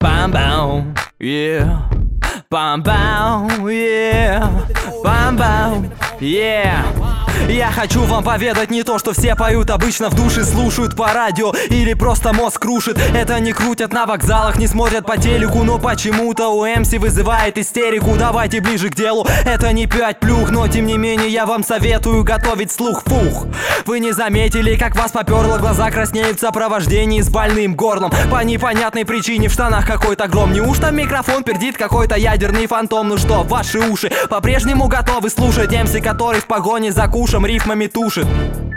Бам-бам, yeah. Бам-бам, yeah. Бам-бам, yeah. Я хочу вам поведать не то, что все поют, обычно в душе слушают по радио или просто мозг крушит. Это не крутят на вокзалах, не смотрят по телеку, но почему-то у МС вызывает истерику. Давайте ближе к делу, это не 5 плюх, но тем не менее я вам советую готовить слух. Фух, вы не заметили, как вас поперло, глаза краснеют в сопровождении с больным горлом. По непонятной причине в штанах какой-то гром. Неужто микрофон пердит какой-то ядерный фантом? Ну что, ваши уши по-прежнему готовы слушать МС, который в погоне за кушем рифмами тушит?